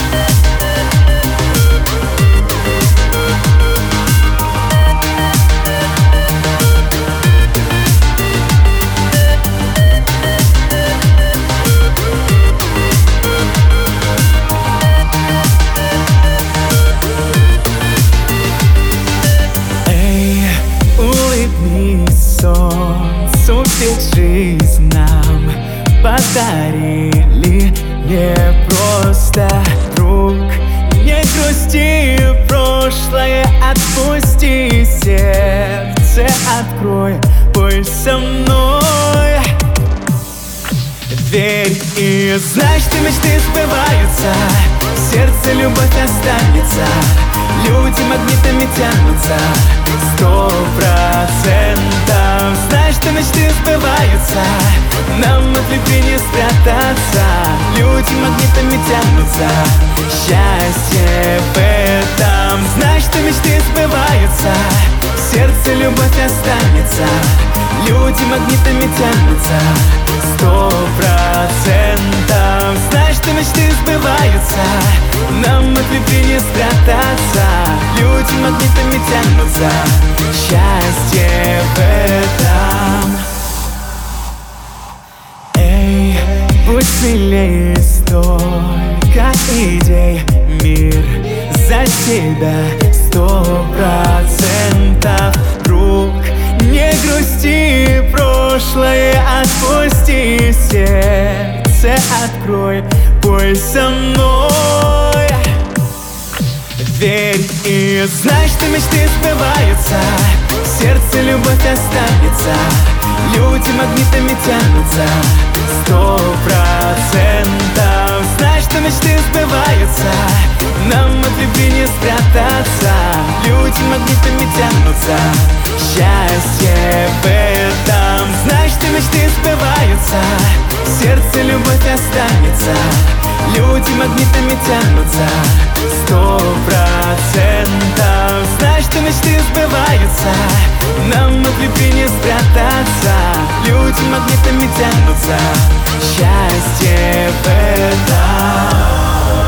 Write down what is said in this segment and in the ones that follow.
Солнцу, ведь жизнь нам подарили не просто друг. Не грусти, прошлое отпусти, сердце открой, пой со мной. Верь и знай, что мечты сбываются, в сердце любовь останется, люди магнитами тянутся 100%. Знай, что мечты сбываются, нам от любви не спрятаться, люди магнитами тянутся, счастье в этом. Знай, что мечты сбываются, в сердце любовь останется, люди магнитами тянутся 100%. Знай, что мечты сбываются, нам от любви не спрятаться, люди магнитами тянутся, счастье в этом. Эй, будь смелее, столько идей, мир за тебя 100%. Друг, не грусти, прошлое отпусти, сердце открой, пой со мной. Верь и знай, что мечты сбываются, в сердце любовь останется, люди магнитами тянутся 100%. Знай, что мечты сбываются, нам от любви не спрятаться, люди магнитами тянутся, счастье в этом. Знай, что мечты сбываются, в сердце любовь останется, люди магнитами тянутся 100%. Знай, что мечты сбываются, нам от любви не спрятаться, люди магнитами тянутся, счастье в этом.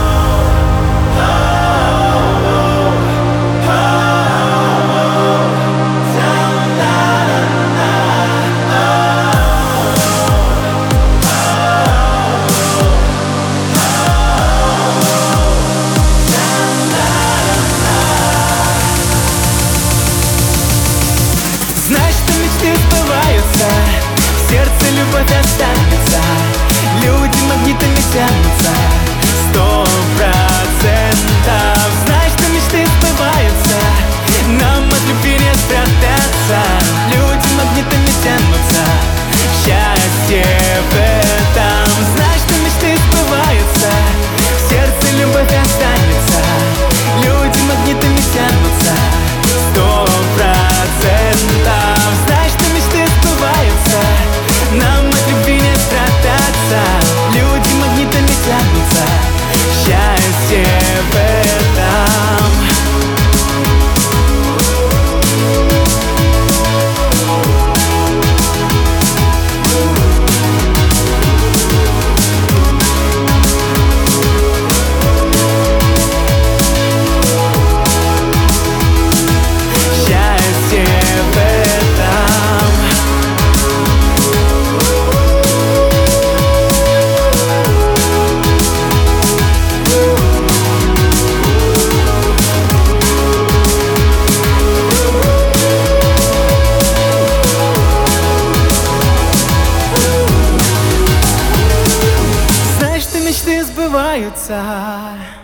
Знай, что мечты сбываются, в сердце любовь останется, люди магнитами тянутся 100%. Знай, что мечты сбываются, нам от любви не спрятаться, люди магнитами тянутся, счастье в этом. Знай, что мечты сбываются, в сердце любовь останется, люди магнитами тянутся 100%. Знай, что мечты сбываются, нам от любви не спрятаться, люди магнитами тянутся, счастье в этом. Мечты сбываются.